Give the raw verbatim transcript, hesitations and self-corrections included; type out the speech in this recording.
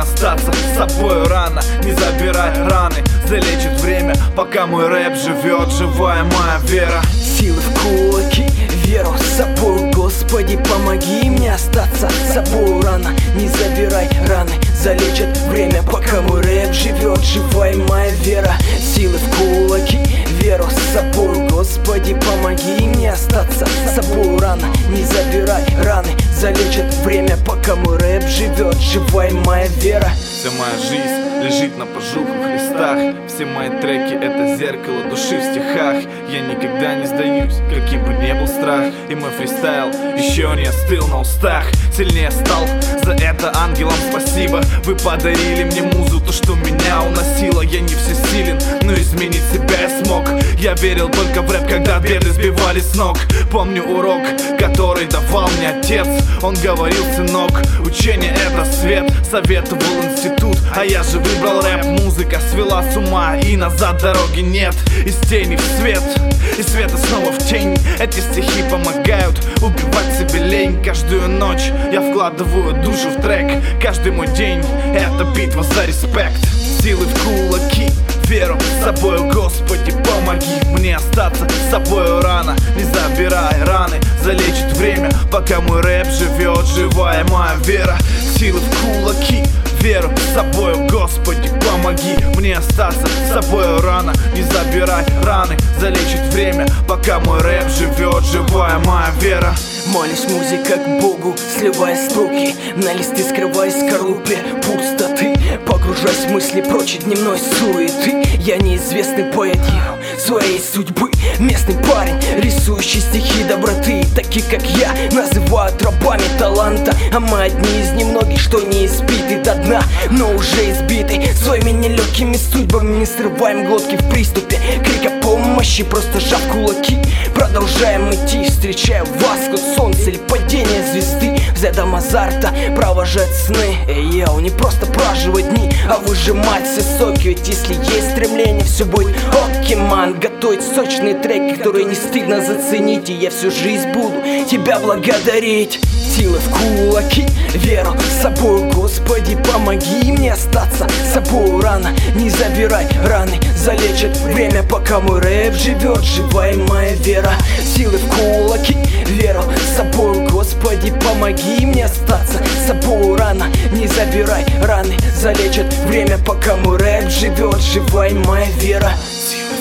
остаться с собой рано. Не забирай раны, залечит время, пока мой рэп живет, живая моя вера. Силы в кулаки, веру с собой, Господи, помоги мне остаться с собой рано. Не забирай раны, залечит время, пока мой рэп живет, живая моя вера. Силы в кулаки, веру с собой, Господи, помоги мне остаться с собой рано. Не забирай раны, залечит время, пока мой рэп живет, живая моя вера. Вся моя жизнь лежит на пожухлых листах. Все мои треки — это зеркало души в стихах. Я никогда не сдаюсь, каким бы ни был страх. И мой фристайл еще не остыл на устах. Сильнее стал, за это ангелам спасибо. Вы подарили мне музу, то, что меня уносило. Я не всесилен, но изменить себя я смог. Я верил только в рэп, когда беды сбивали с ног. Помню урок, который давал мне отец. Он говорил: сынок, учение — это свет. Советовал институт, а я же выбрал рэп. Музыка свела с ума, и назад дороги нет. Из тени в свет, из света снова в тень. Эти стихи помогают убивать себе лень. Каждую ночь я вкладываю душу в трек. Каждый мой день — это битва за респект. Силы в кулаки, веру с собой, Господи, помоги мне остаться с собой рано. Не забирай раны, залечит время, пока мой рэп живет, живая моя вера. Силы в кулаки, веру с собой, Господи, помоги мне остаться с собой рано. Не забирай раны, залечит время, пока мой рэп живет, живая моя вера. Молюсь музыка к Богу, сливая строки на листы, скрываясь в скорлупе пустоты. Погружаясь в мысли прочь от дневной суеты. Я неизвестный поэт своей судьбы, местный парень, рисующий стихи доброты. Таких как я называют рабами таланта, а мы одни из немногих, что не избиты до дна, но уже избиты своими нелегкими судьбами. Не срываем глотки в приступе крика помощи, просто сжав кулаки продолжаем идти, встречая восход солнца или падение звезды. Взглядом азарта провожать сны. Эй, йоу, не просто проживать дни, а выжимать все соки. Ведь если есть стремление, все будет окей, ман. Готовить сочные треки, которые не стыдно заценить. И я всю жизнь буду тебя благодарить. Силы в кулаки, веру с собой, Господи, помоги мне остаться с собой рано. Не забирай раны, залечит время, пока мой рэп живет, живая моя вера. Силы в кулаки, веру с собой, Господи, помоги мне остаться с собой рано. Не забирай раны, залечит время, пока мой рэп живет, живая моя вера. Силы